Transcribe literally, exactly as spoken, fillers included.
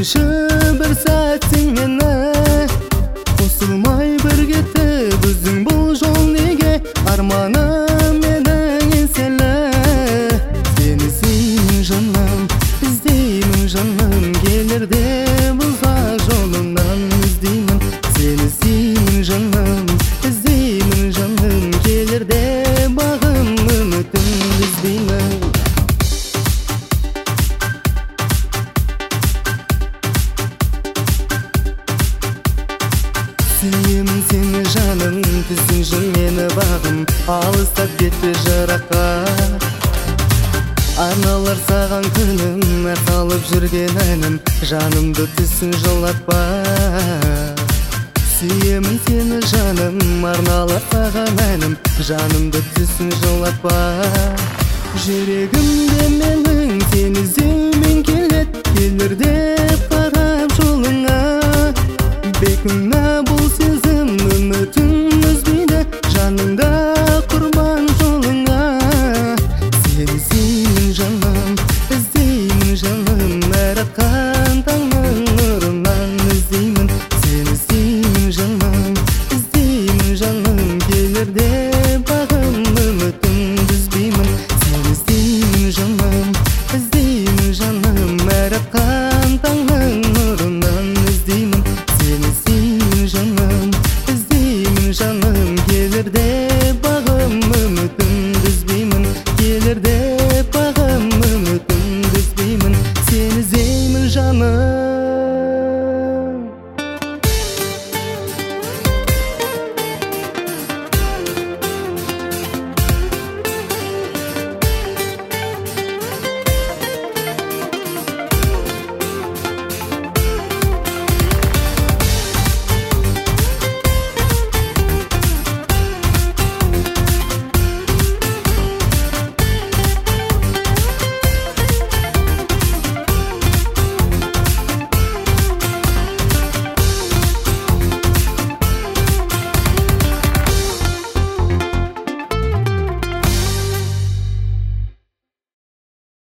Күтуші бір сәтсің мені, қосылмай бірге біздің бұл жол неге? Арманым менің еңселі, сені іздеймін жаным, іздеймін жаным, келерде бұзақ жолынан іздеймін. Сені іздеймін жаным, іздеймін жаным, келерде бағым үмітім іздеймін. Сүйемін сені жаным, түсің жын мені бағым, алыстап кетпе жыраққа. Арналар саған күнім, әр салып жүрген әнім, жанымды түсің жолатпа. Сүйемін сені жаным, арналар саған әнім, жанымды түсің жолатпа. Жүрегімде мен